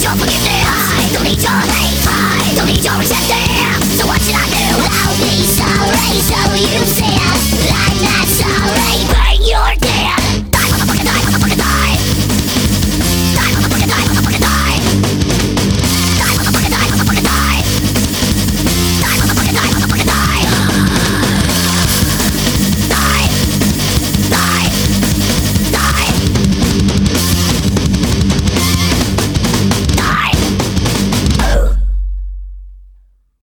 your forgiveness, I don't need your hate, I don't need your resentment. So what should I do? I'll be sorry, so you say I'm not sorry.